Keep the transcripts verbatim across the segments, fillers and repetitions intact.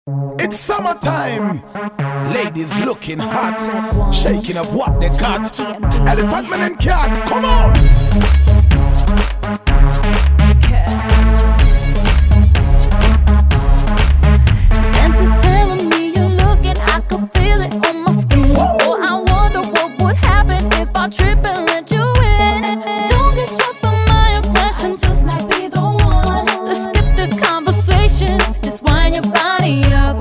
It's summertime. Ladies looking hot, shaking up what they got. Elephant man and cat, come on. Senses telling me you're looking, I could feel it on my skin. Oh, I wonder what would happen if I trip and let you in. Don't get shocked by my aggression, just might be the one. Let's skip this conversation, just wind your body up.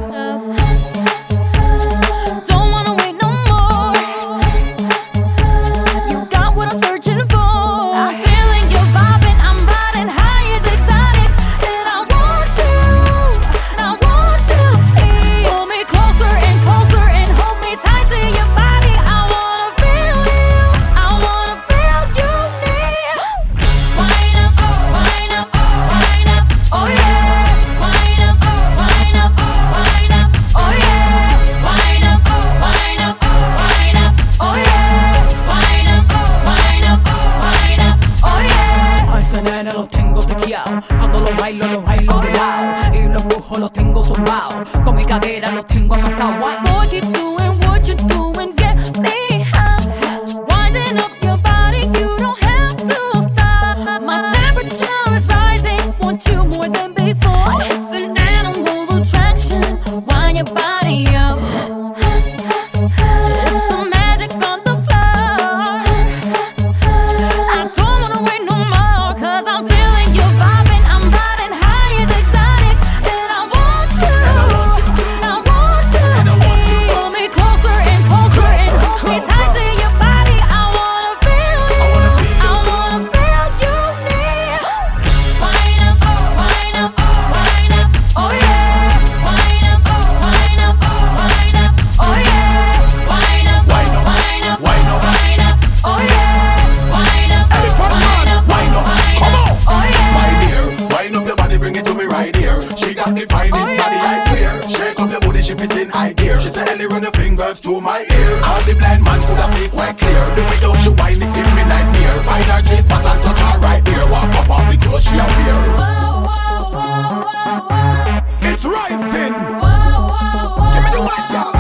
Don't wanna wait no more. You got what I'm searching for. I'm feeling you vibing, I'm riding high, it's exotic, and I want you, I want you. Pull me closer and closer and hold me tight to your body. I wanna feel you, I wanna feel you near. Wind up, wind up, wind up, oh yeah. Wind up, wind up, wind up, oh yeah. Wind up, wind up, wind up, oh yeah. Wind up, wind up, wind up, oh yeah. A ese nene lo tengo tequeado. Cuando lo bailo, lo bailo de lado. Y los brujos los tengo zumbados. Con mi cadera los tengo amasados. Boy, keep doing what you're doing, get me hot. Winding up your body, you don't have to stop. My temperature is rising, want you more than before. It's an animal attraction, wind your body up. It's the magic on the floor. I don't wanna wait no more, cause I'm feeling you vibing, I'm riding high, it's exotic, and I want you, I want you. Pull me closer and closer and hold me tight to your body. I wanna feel you, I wanna feel you near. Wind up, wind up, wind up, oh yeah. Wind up, wind up, wind up, oh yeah. Wind up, wind up, wind up, wind up, oh yeah. Wind up, Elephant man, wind up, come on. oh yeah. My dear, wind up your body, bring it to me right here. She got the finest body, I swear. Shake up your booty, she fit in high gear. She said, Ellie, run your fingers to my ear. All the blind man could have feel quite clear. The way how she wind it, give me nightmare. Find her cheek, pat and touch her right there. Walk up off the clothes she a wear. Whoa, whoa, whoa, whoa, whoa. It's rising. Whoa, whoa, whoa. Give me the white, y'all.